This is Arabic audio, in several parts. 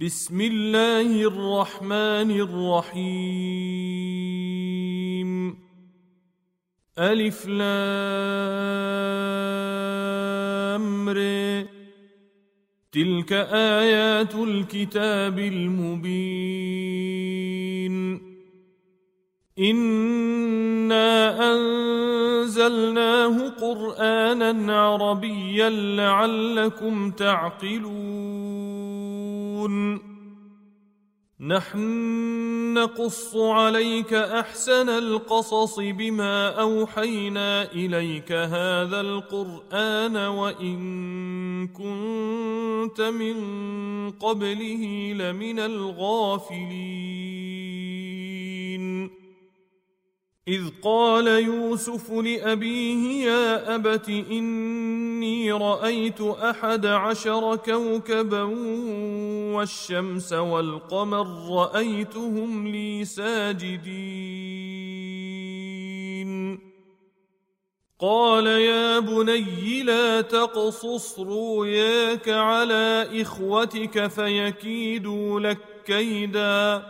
بسم الله الرحمن الرحيم. ألف لام ر. تلك آيات الكتاب المبين. إنا أنزلناه قرآنا عربيا لعلكم تعقلون. نحن نقص عليك أحسن القصص بما أوحينا إليك هذا القرآن وإن كنت من قبله لمن الغافلين. إذ قال يوسف لأبيه يا أبت إني رأيت 11 كوكبا والشمس والقمر رأيتهم لي ساجدين. قال يا بني لا تقصص رؤياك على إخوتك فيكيدوا لك كيدا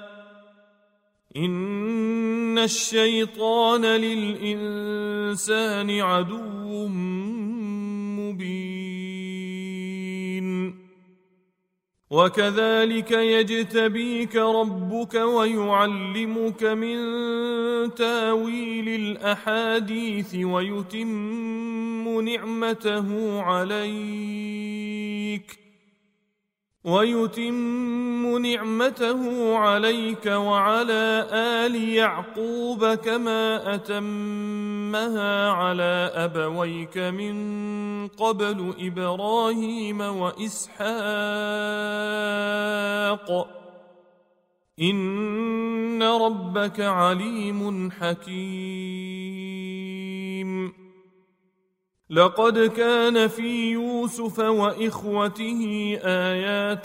إن الشيطان للإنسان عدو مبين. وكذلك يجتبيك ربك ويعلمك من تاويل الأحاديث ويتم نعمته عليك وعلى آل يعقوب كما أتمها على أبويك من قبل إبراهيم وإسحاق إن ربك عليم حكيم. لقد كان في يوسف وإخوته آيات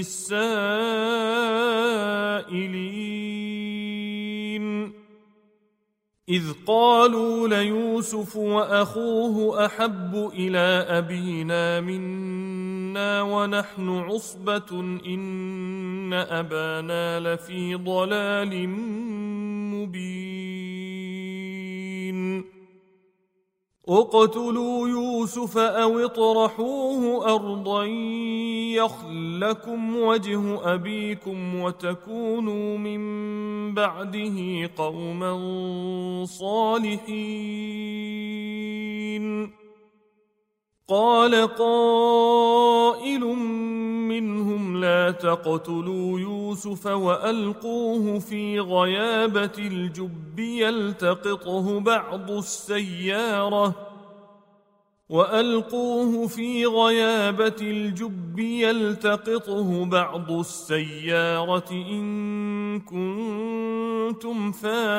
للسائلين إذ قالوا ليوسف وأخوه أحب إلى أبينا منا ونحن عصبة إن أبانا لفي ضلال مبين. اقتلوا يوسف أو اطرحوه أرضا يخل لكم وجه أبيكم وتكونوا من بعده قوما صالحين. قال قائل منهم لا تقتلوا يوسف وألقوه في غيابة الجب يلتقطه بعض السيارة إن كنتم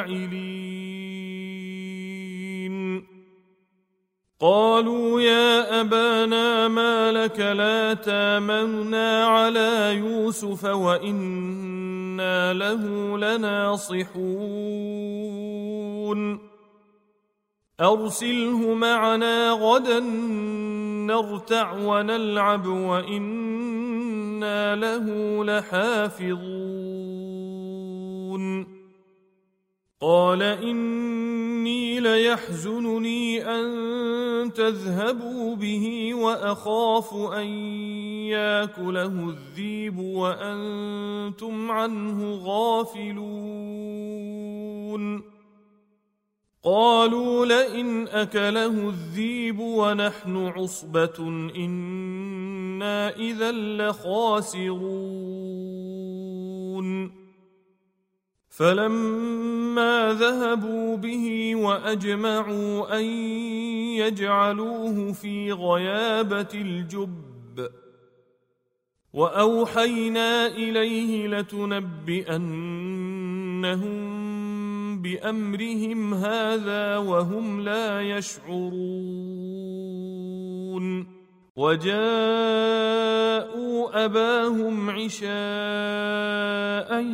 فاعلين. قالوا يا أبانا ما لك لا تامنا على يوسف وإنا له لناصحون. أرسله معنا غدا نرتع ونلعب وإنا له لحافظون. قال إني ليحزنني أن تذهبوا به وأخاف أن يأكله الذئب وأنتم عنه غافلون. قالوا لئن أكله الذئب ونحن عصبة إنا إذا لخاسرون. فلما ذهبوا به وأجمعوا أن يجعلوه في غيابة الجب وأوحينا إليه لتنبئنهم بأمرهم هذا وهم لا يشعرون. وجاءوا أباهم عشاء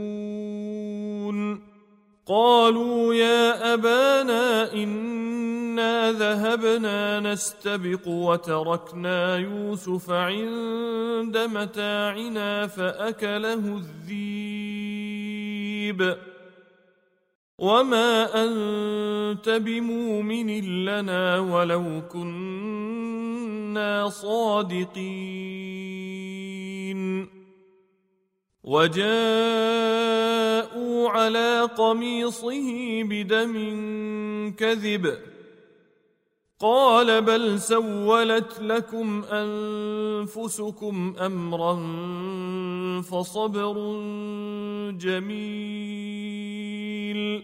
يبكون. قالوا يا أبانا إنا إنا ذهبنا نستبق وتركنا يوسف عند متاعنا فأكله الذئب وما أنت بمؤمن لنا ولو كنا صادقين وجاءوا على قميصه بدم كذب قال بل سولت لكم أنفسكم أمرا فصبر جميل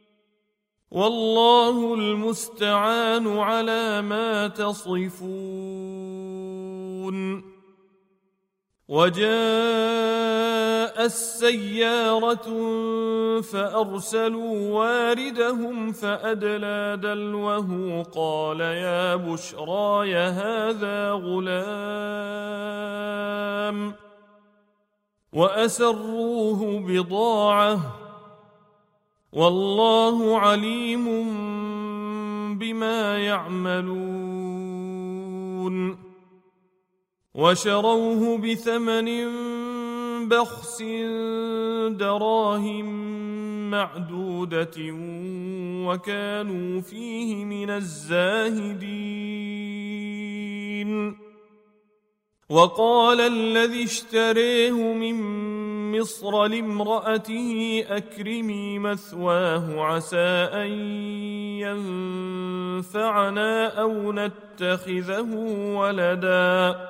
والله المستعان على ما تصفون وجاء السيارة فأرسلوا واردهم فأدلى دلوه قال يا بشراي هذا غلام وأسروه بضاعة والله عليم بما يعملون وشروه بثمن بخس دراهم معدودة وكانوا فيه من الزاهدين وقال الذي اشتريه من مصر لامرأته أكرمي مثواه عسى أن ينفعنا أو نتخذه ولدا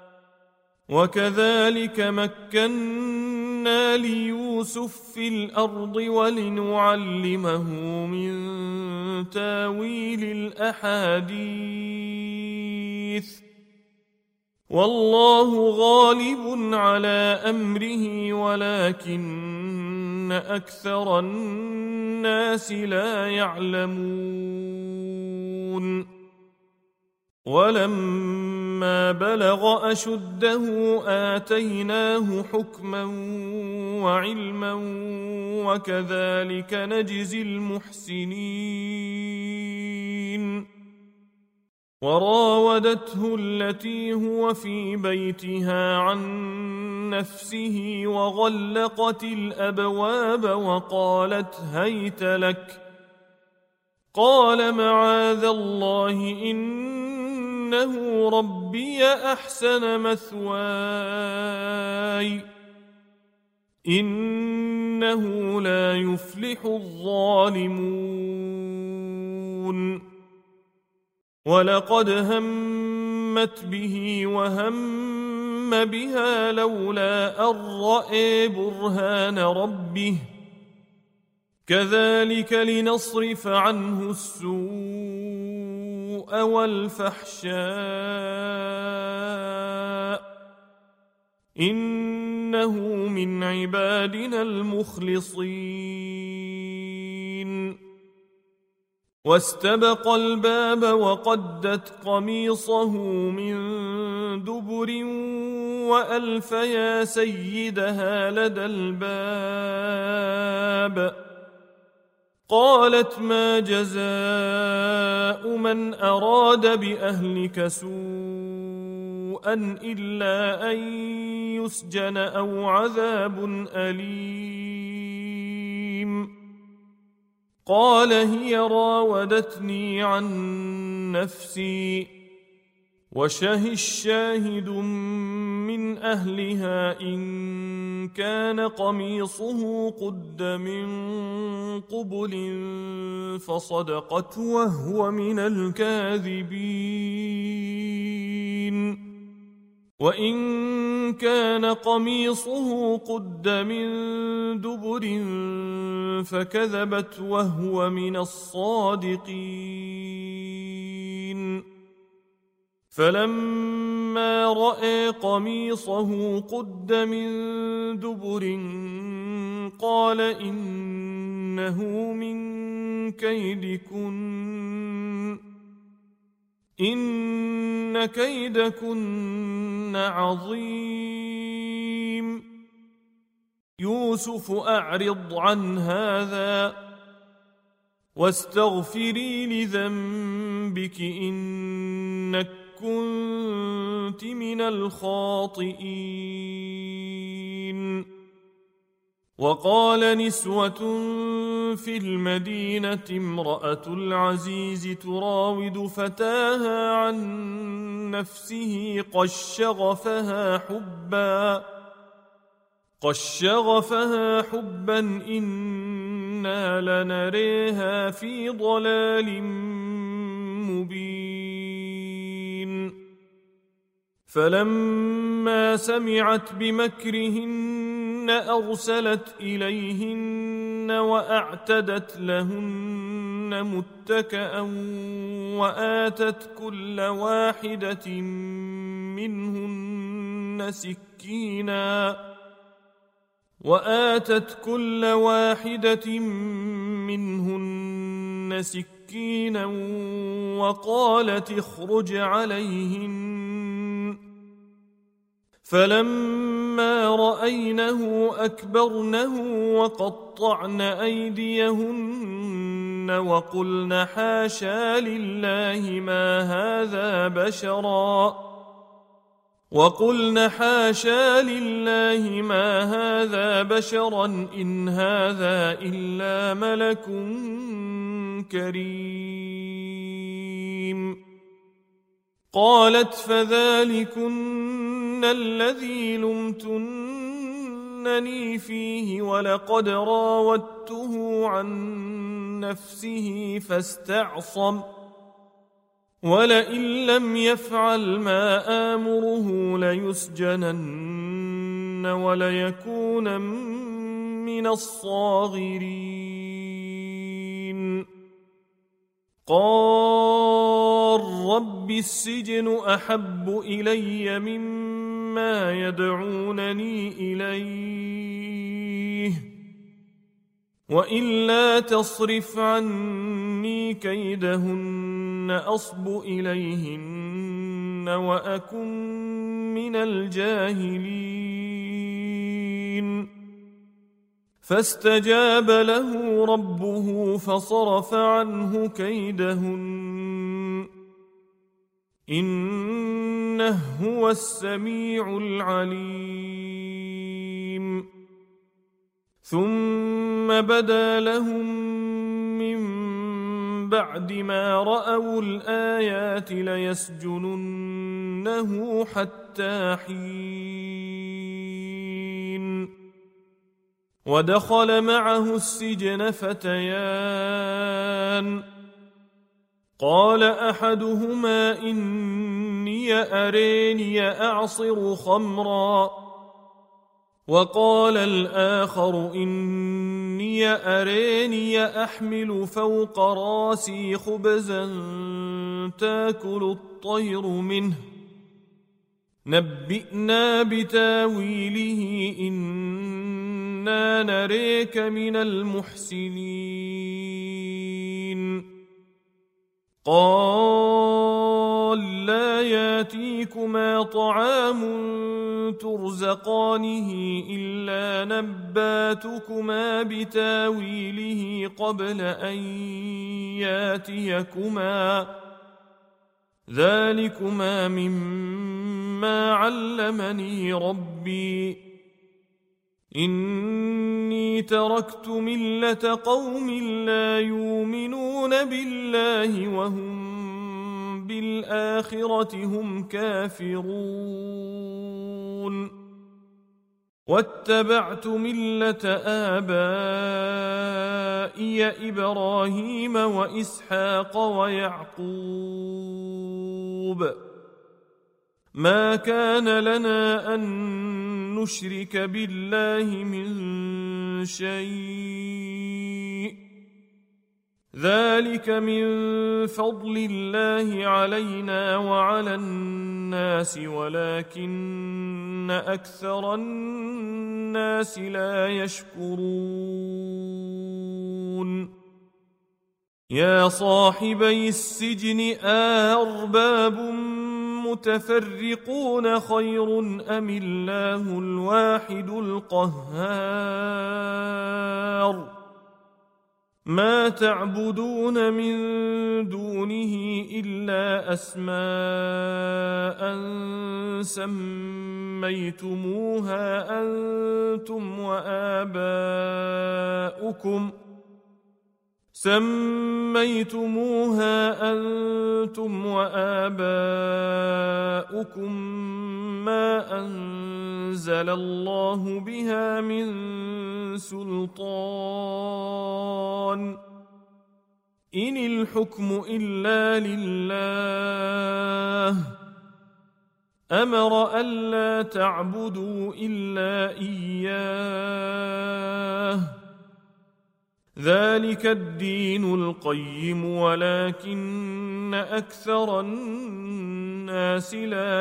وكذلك مكنا ليوسف في الأرض ولنعلمه من تاويل الأحاديث والله غالب على أمره ولكن أكثر الناس لا يعلمون ولما بلغ أشده آتيناه حكما وعلما وكذلك نجزي المحسنين وراودته التي هو في بيتها عن نفسه وغلقت الأبواب وقالت هيت لك قال معاذ الله إنه ربي أحسن مثواي إنه لا يفلح الظالمون ولقد همت به وهم بها لولا أن رأى برهان ربه كذلك لنصرف عنه السوء والفحشاء إنه من عبادنا المخلصين واستبق الباب وقدت قميصه من دبر وألف يا سيدها لدى الباب قالت ما جزاء من أراد بأهلك سوءا إلا أن يسجن أو عذاب أليم قال هي راودتني عن نفسي وشهد الشاهد من أهلها إن كان قميصه قد من قبل فصدقت وهو من الكاذبين وإن كان قميصه قد من دبر فكذبت وهو من الصادقين فلما رأى قميصه قد من دبر قال إنه من كيدكن إن كيدكن عظيم يوسف أعرض عن هذا واستغفري لذنبك إنك كنت من الخاطئين. وقال نسوة في المدينة امرأة العزيز تراود فتاها عن نفسه قد شغفها حبا إنا لنريها في ضلال مبين. فلما سمعت بمكرهن أرسلت إليهن وأعتدت لهن متكأ وآتت كل واحدة منهن سكينا وقالت اخرج عليهن. فلما رأينه أكبرنه وقطعن أيديهن وقلن حاشا لله ما هذا بشرا إن هذا إلا ملك كريم. قالت فذلكن الذي لمتنني فيه ولقد راودته عن نفسه فاستعصم ولئن لم يفعل ما آمره ليسجنن وليكون من الصاغرين. قال رب السجن أحب إلي مما يدعونني إليه وإلا تصرف عني كيدهن أصب إليهن وأكن من الجاهلين. فاستجاب له ربه فصرف عنه كيدهن إنه هو السميع العليم. ثم بدا لهم من بعد ما رأوا الآيات ليسجننه حتى حين. ودخل معه السجن فتيان قال أحدهما إني أريني أعصر خمرا وقال الآخر إني أريني أحمل فوق راسي خبزا تاكل الطير منه نبئنا بتاويله إنا نريك من المحسنين. قال لا ياتيكما طعام ترزقانه إلا نباتكما بتاويله قبل أن ياتيكما ذلكما مما علمني ربي إني تركت ملة قوم لا يؤمنون بالله وهم بالآخرة هم كافرون واتبعت ملة آبائي إبراهيم وإسحاق ويعقوب ما كان لنا أن نشرك بالله من شيء ذلك من فضل الله علينا وعلى الناس ولكن أكثر الناس لا يشكرون. يا صاحبي السجن أأرباب متفرقون خير أم الله الواحد القهار ما تعبدون من دونه إلا أسماء سميتموها أنتم وآباؤكم ما أنزل الله بها من سلطان إن الحكم إلا لله أمر ألا تعبدوا إلا إياه ذلك الدين القيم ولكن أكثر الناس لا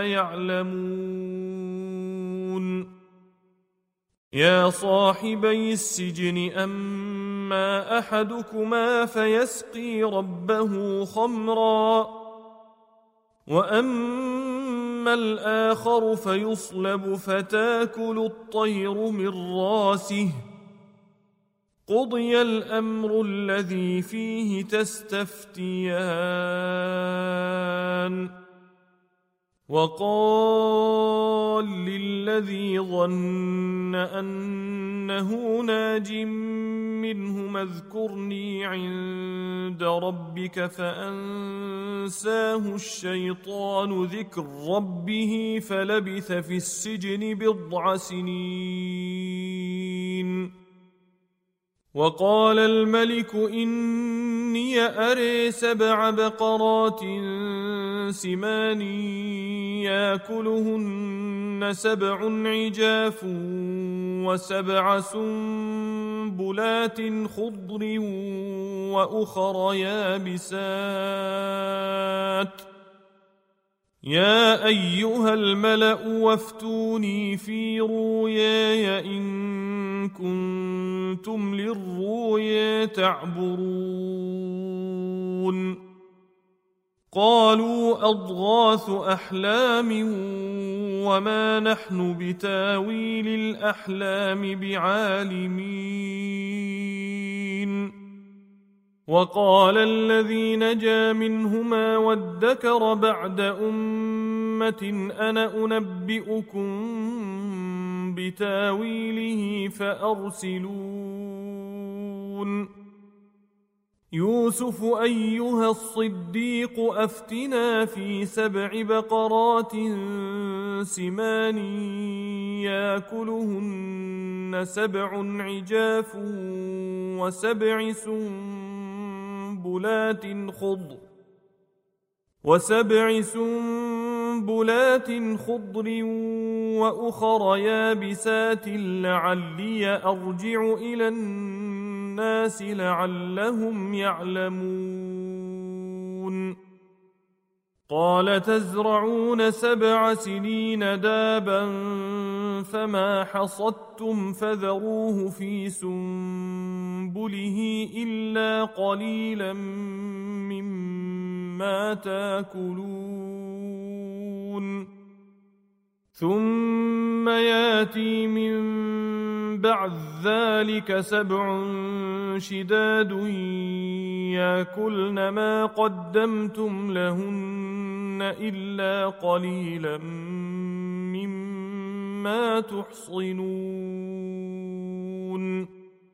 يعلمون يا صاحبي السجن أما أحدكما فيسقي ربه خمرا وأما الآخر فيصلب فتاكل الطير من راسه قضي الأمر الذي فيه تستفتيان وقال للذي ظن أنه ناج منه اذكرني عند ربك فأنساه الشيطان ذكر ربه فلبث في السجن 10 سنين وقال الملك إني أري 7 بقرات سمان يأكلهن 7 عجاف و7 سنبلات خضر وأخر يابسات يا أيها الملأ وافتوني في رؤياي إن كنتم للرؤيا تعبرون قالوا أضغاث أحلام وما نحن بتاويل الأحلام بعالمين وقال الذي نجا منهما وادكر بعد أمة أنا أنبئكم بتاويله فأرسلون يوسف أيها الصديق أفتنا في 7 بقرات سمان يأكلهن 7 عجاف و7 سنبلات خضر وأخر يابسات لعلي أرجع إلى الناس لعلهم يعلمون قال تزرعون 7 سنين دابا فما حصدتم فذروه في سنبله إلا قليلا مما تاكلون ثم ياتي من بعد ذلك 7 شداد يأكلن ما قدمتم لهن إلا قليلا مما تحصنون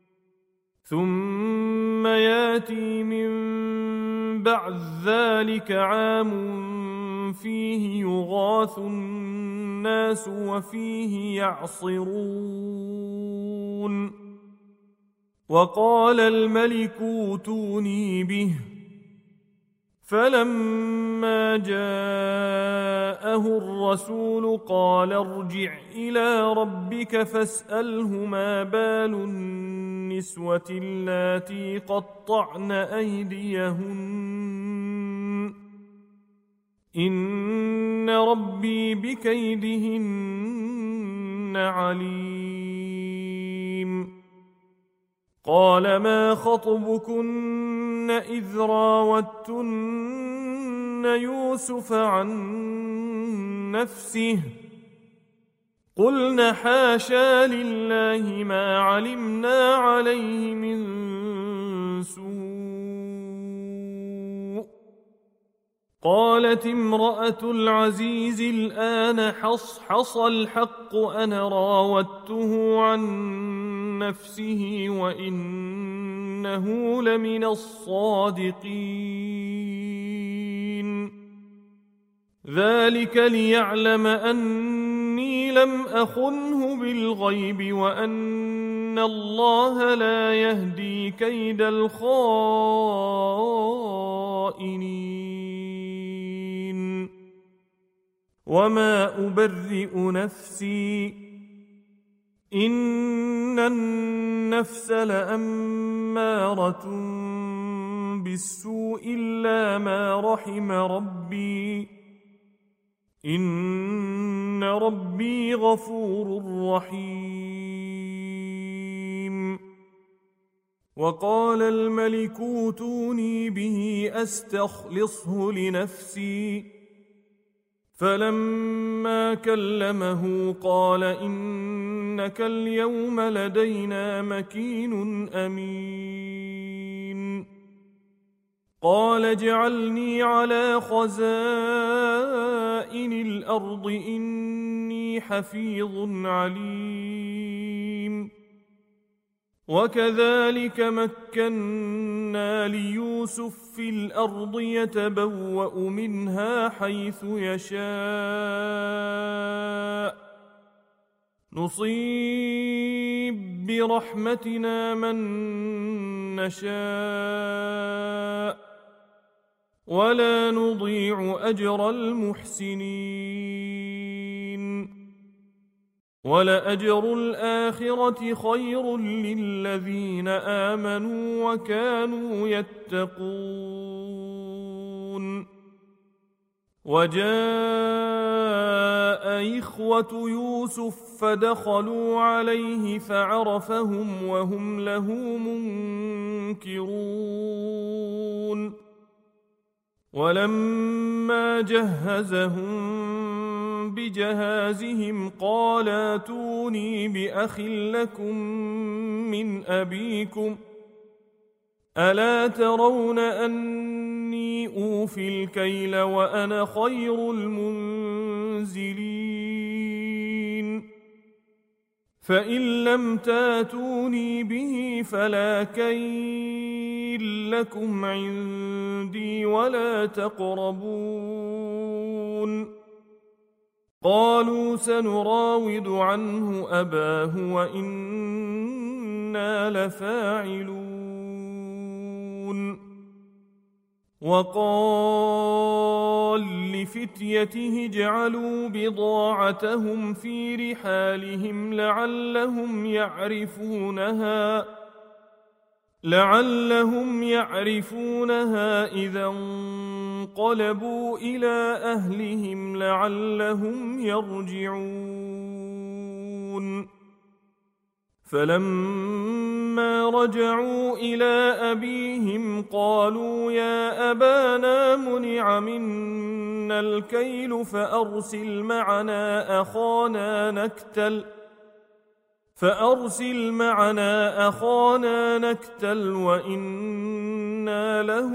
ثم ياتي من بعد ذلك عام فيه يغاث الناس وفيه يعصرون وقال الملك اوتوني به فلما جاءه الرسول قال ارجع إلى ربك فاسأله ما بال النسوة اللاتي قطعن أيديهن إن ربي بكيدهن عليم قال ما خطبكن إذ راوتن يوسف عن نفسه قلن حاشا لله ما علمنا عليه من سوء. قالت امرأة العزيز الآن حصحص الحق أنا راودته عن نفسه وإنه لمن الصادقين. ذلك ليعلم أني لم أخنه بالغيب وأن الله لا يهدي كيد الخائنين. وما أبرئ نفسي إن النفس لأمارة بالسوء إلا ما رحم ربي إن ربي غفور رحيم. وقال الملك اوتوني به أستخلصه لنفسي. فلما كلمه قال إنك اليوم لدينا مكين أمين. قال اجعلني على خزائن الأرض إني حفيظ عليم. وكذلك مكنا ليوسف في الأرض يتبوأ منها حيث يشاء نصيب برحمتنا من نشاء ولا نضيع أجر المحسنين. ولأجر الآخرة خير للذين آمنوا وكانوا يتقون. وجاء إخوة يوسف فدخلوا عليه فعرفهم وهم له منكرون. ولما جهزهم بجهازهم قال ائتوني بأخ لكم من أبيكم ألا ترون أني أوفي الكيل وأنا خير المنزلين. فإن لم تاتوني به فلا كيل لكم عندي ولا تقربون. قالوا سنراود عنه أباه وإنا لفاعلون. وقال لفتيته اجعلوا بضاعتهم في رحالهم لعلهم يعرفونها إذا انقلبوا إلى أهلهم لعلهم يرجعون. فلما رجعوا إلى أبيهم قالوا يا أبانا منع منا الكيل فأرسل معنا أخانا نكتل وإنا له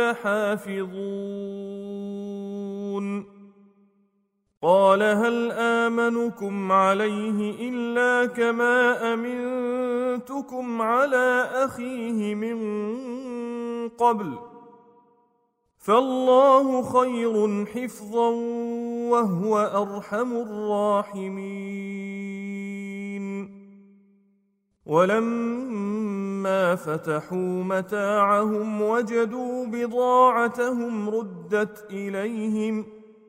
لحافظون. قال هل آمنكم عليه إلا كما أمنتكم على أخيه من قبل فالله خير حفظا وهو أرحم الراحمين. ولما فتحوا متاعهم وجدوا بضاعتهم ردت إليهم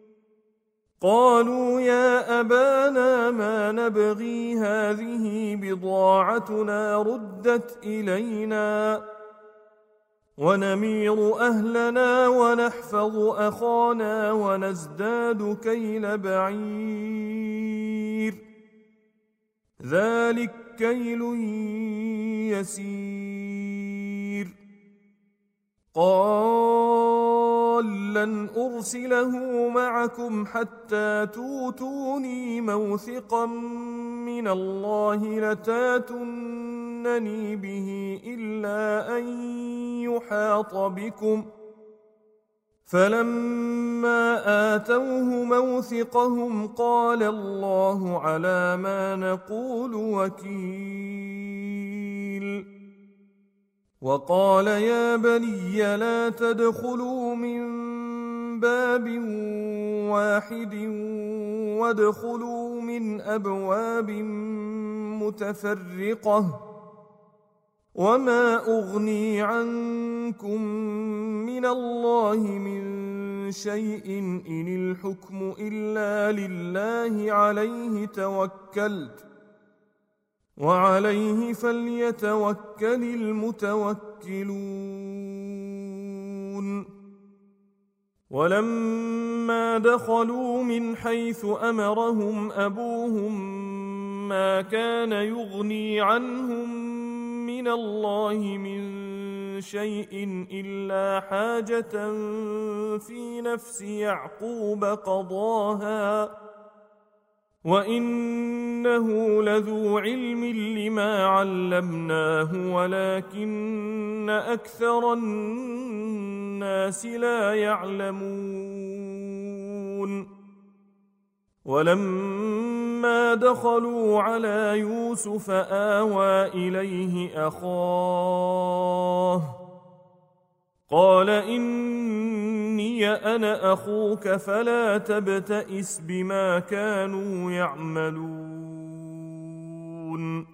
قالوا يا أبانا ما نبغي هذه بضاعتنا ردت إلينا ونمير أهلنا ونحفظ أخانا ونزداد كيل بعير ذلك كيل يسير. قال لن أرسله معكم حتى توتوني موثقا من الله لتاتونني به إلا أن يحاط بكم فلما آتوه موثقهم قال الله على ما نقول وكيل وقال يا بني لا تدخلوا من باب واحد وادخلوا من أبواب متفرقة وما أغني عنكم من الله من شيء إن الحكم إلا لله عليه توكلت وعليه فليتوكل المتوكلون ولما دخلوا من حيث أمرهم أبوهم ما كان يغني عنهم من الله من شيء إلا حاجة في نفس يعقوب قضاها وإنه لذو علم لما علمناه ولكن أكثر الناس لا يعلمون ولما دخلوا على يوسف آوى إليه أخاه قال إني أنا أخوك فلا تبتئس بما كانوا يعملون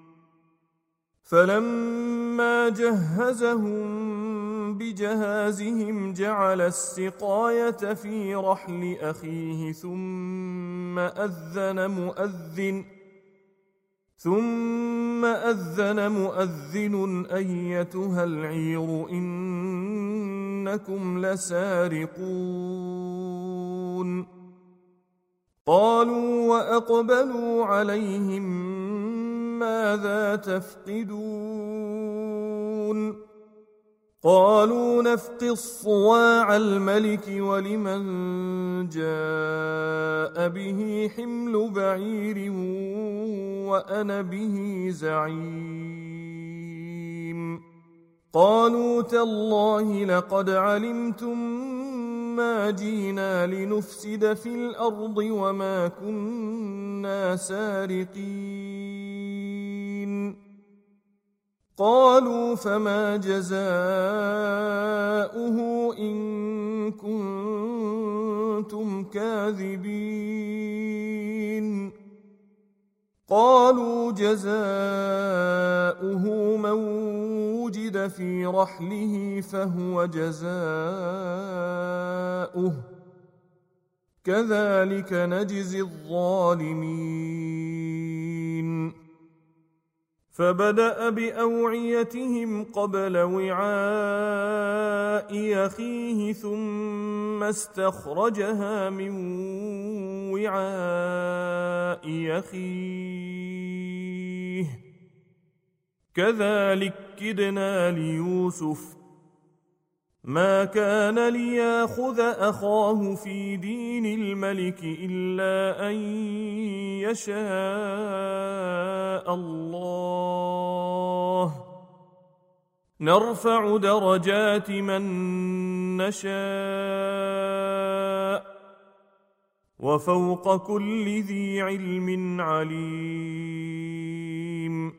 فلما جهزهم بجهازهم جعل السقاية في رحل أخيه ثم أذن مؤذن أيتها العير إنكم لسارقون قالوا وأقبلوا عليهم ماذا تفقدون قالوا نفقد صواع الملك ولمن جاء به حمل بعير وأنا به زعيم قالوا تالله لقد علمتم ما جئنا لنفسد في الأرض وما كنا سارقين قالوا فما جزاؤه إن كنتم كاذبين قالوا جزاؤه من وجد في رحله فهو جزاؤه كذلك نجزي الظالمين فبدأ بأوعيتهم قبل وعاء أخيه ثم استخرجها من وعاء أخيه كذلك كدنا ليوسف ما كان ليأخذ أخاه في دين الملك إلا أن يشاء الله نرفع درجات من نشاء وفوق كل ذي علم عليم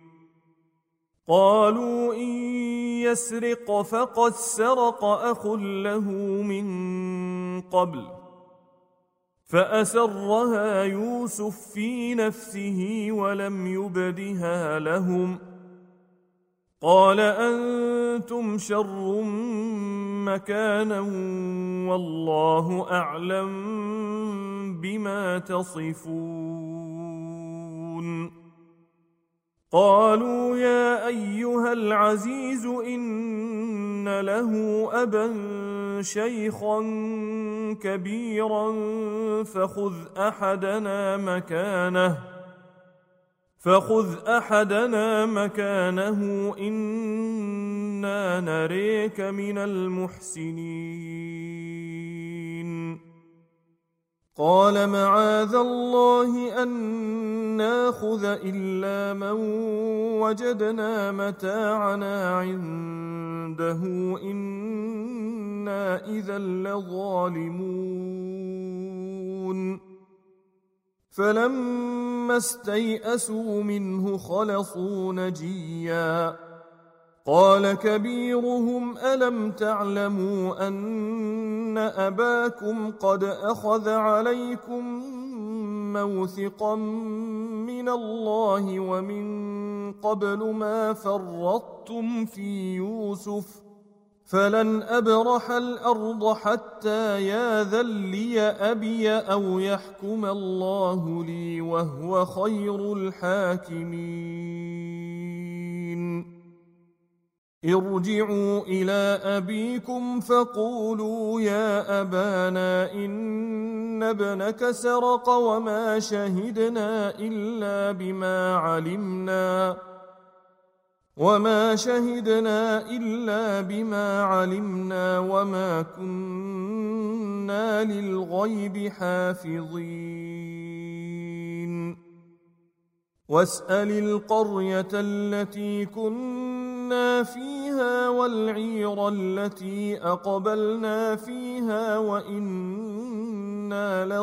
قالوا إن يسرق فقد سرق أخ له من قبل فأسرها يوسف في نفسه ولم يبدها لهم قال أنتم شر مكانا والله أعلم بما تصفون قالوا يا أيها العزيز إن له أبا شيخا كبيرا فخذ أحدنا مكانه إنا نريك من المحسنين قال معاذ الله أن ناخذ إلا من وجدنا متاعنا عنده إنا إذا لظالمون فلما استيئسوا منه خلصوا نجيا قال كبيرهم ألم تعلموا أن أباكم قد أخذ عليكم موثقا من الله ومن قبل ما فرطتم في يوسف فلن أبرح الأرض حتى ياذن لي أبي أو يحكم الله لي وهو خير الحاكمين ارجعوا إلى أبيكم فقولوا يا أبانا إن ابنك سرق وما شهدنا إلا بما علمنا وما كنا للغيب حافظين واسأل القرية التي كنا فيها والعير التي أقبلنا فيها وإنا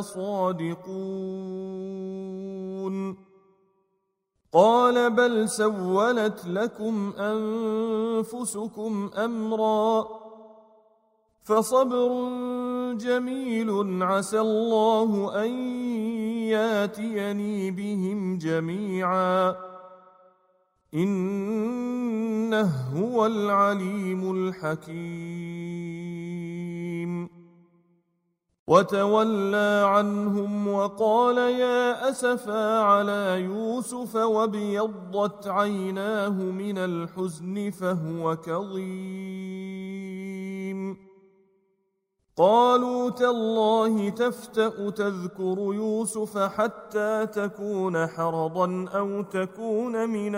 لصادقون قال بل سولت لكم أنفسكم أمرا فصبر جميل عسى الله أن ياتيني بهم جميعا إنه هو العليم الحكيم وتولى عنهم وقال يا أسفا على يوسف وابيضت عيناه من الحزن فهو كظيم قالوا تالله تفتأ تذكر يوسف حتى تكون حرضا أو تكون من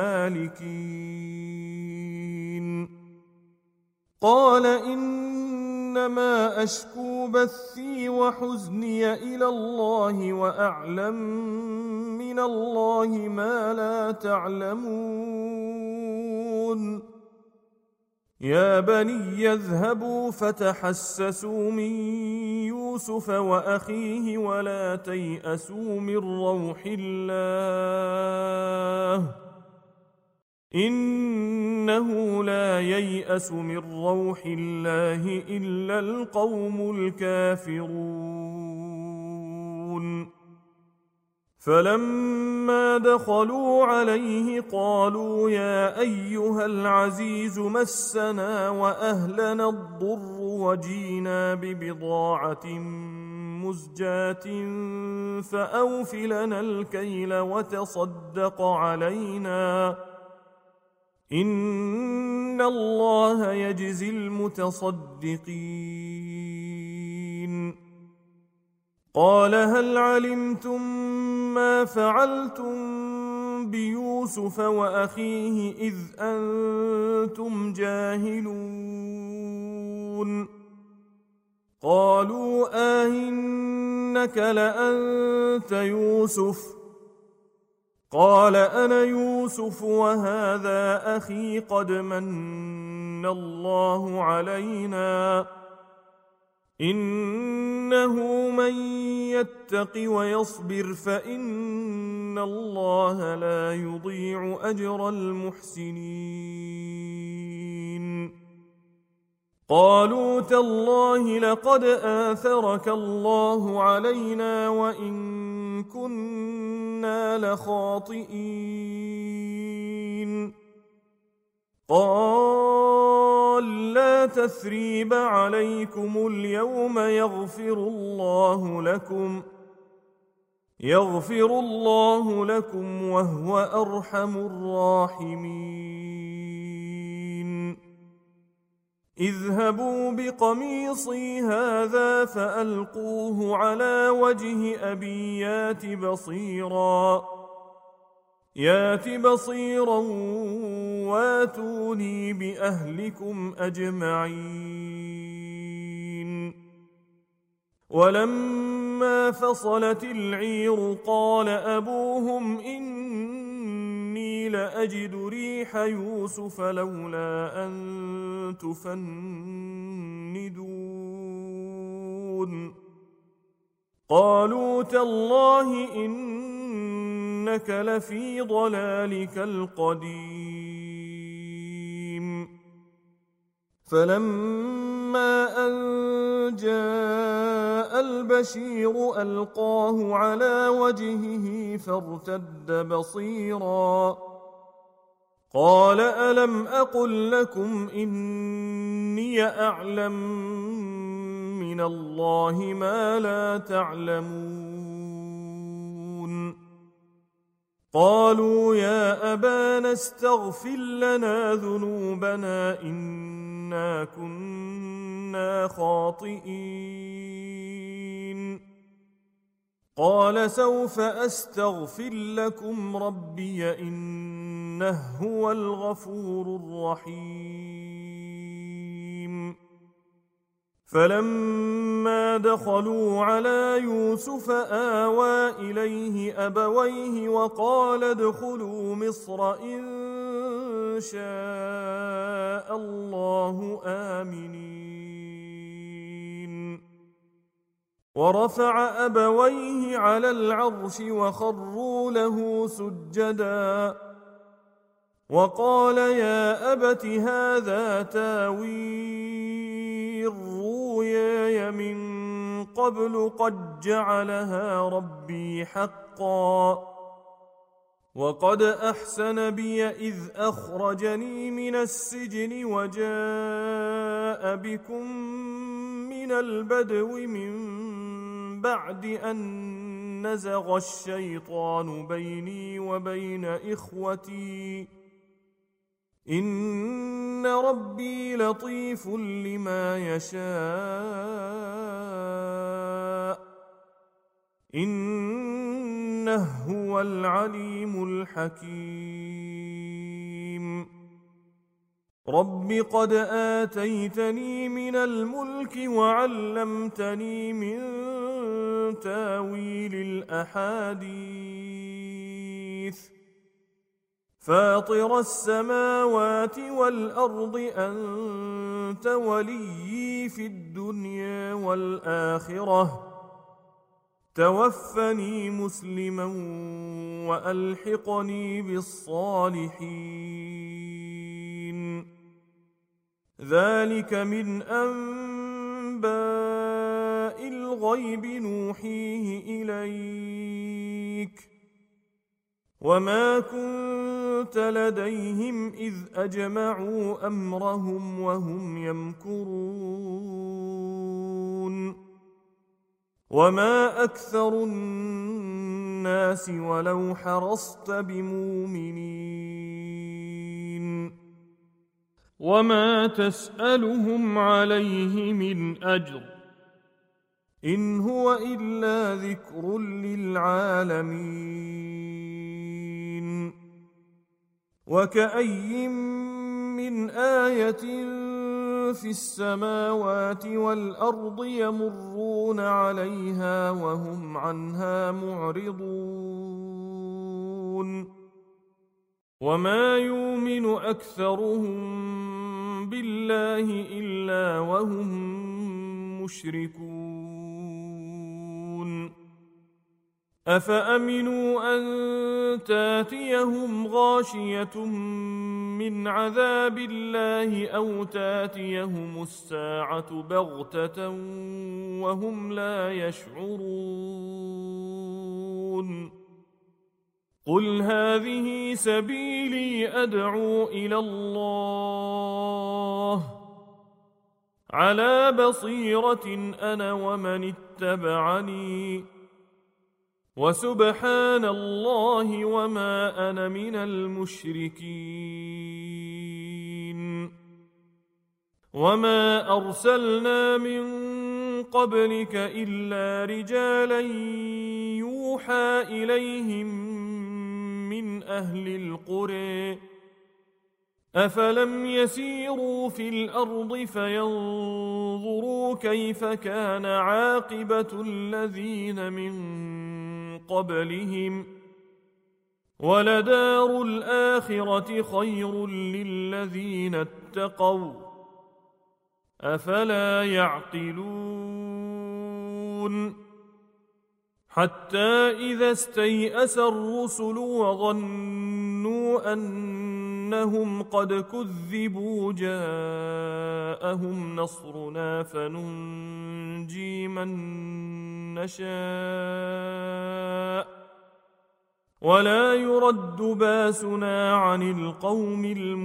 الهالكين قال إنما أشكو بثي وحزني إلى الله وأعلم من الله ما لا تعلمون يا بني اذهبوا فتحسسوا من يوسف وأخيه ولا تيأسوا من روح الله إنه لا ييأس من روح الله إلا القوم الكافرون فلما دخلوا عليه قالوا يا أيها العزيز مسنا وأهلنا الضر وجينا ببضاعة مزجاة فأوف لنا الكيل وتصدق علينا إن الله يجزي المتصدقين قال هل علمتم ما فعلتم بيوسف وأخيه إذ أنتم جاهلون قالوا إنك لأنت يوسف قال أنا يوسف وهذا أخي قد من الله علينا إنه من يتق ويصبر فإن الله لا يضيع أجر المحسنين قالوا تالله لقد آثرك الله علينا وإن كنا لخاطئين قال لا تثريب عليكم اليوم يغفر الله لكم وهو أرحم الراحمين اذهبوا بقميصي هذا فألقوه على وجه أبي يات بصيرا واتوني بأهلكم أجمعين ولما فلما فصلت العير قال أبوهم إني لأجد ريح يوسف لولا أن تفندون قالوا تالله إنك لفي ضلالك القديم فلما أن جاء البشير ألقاه على وجهه فارتد بصيرا قال ألم أقل لكم إني أعلم من الله ما لا تعلمون قالوا يا أبانا استغفر لنا ذنوبنا إنا كنا خاطئين قال سوف أستغفر لكم ربي إنه هو الغفور الرحيم فلما دخلوا على يوسف آوى إليه أبويه وقال ادخلوا مصر إن شاء الله آمنين ورفع أبويه على العرش وخروا له سجدا وقال يا أبت هذا تاويل رؤياي من قبل قد جعلها ربي حقا وقد أحسن بي إذ أخرجني من السجن وجاء بكم من البدو من بعد أن نزغ الشيطان بيني وبين إخوتي إن ربي لطيف لما يشاء إنه هو العليم الحكيم رب قد آتيتني من الملك وعلمتني من تاويل الأحاديث فاطر السماوات والأرض أنت وليي في الدنيا والآخرة توفني مسلما وألحقني بالصالحين ذلك من أنباء الغيب نوحيه إليك وما كنت لديهم إذ أجمعوا أمرهم وهم يمكرون وما أكثر الناس ولو حرصت بمؤمنين وما تسألهم عليه من أجر إن هو إلا ذكر للعالمين وكأي من آية في السماوات والأرض يمرون عليها وهم عنها معرضون وما يؤمن أكثرهم بالله إلا وهم مشركون أفأمنوا أن تاتيهم غاشية من عذاب الله أو تاتيهم الساعة بغتة وهم لا يشعرون قل هذه سبيلي أدعو إلى الله على بصيرة أنا ومن اتبعني وسبحان الله وما أنا من المشركين وما أرسلنا من قبلك إلا رجالا يوحى إليهم من أهل القرى أفلم يسيروا في الأرض فينظروا كيف كان عاقبة الذين من قبلهم ولدار الآخرة خير للذين اتقوا أفلا يعقلون حتى إذا استيأس الرسل وظنوا أنهم قد كذبوا جاءهم نصرنا فننجي من نشاء ولا يرد باسنا عن القوم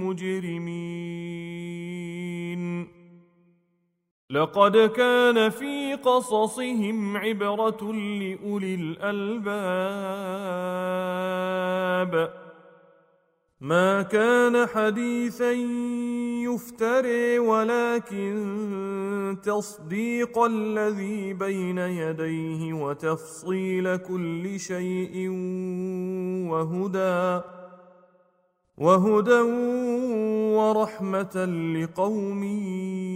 المجرمين لقد كان في قصصهم عبرة لأولي الألباب ما كان حديثا يفتري ولكن تصديق الذي بين يديه وتفصيل كل شيء وهدى ورحمة لقوم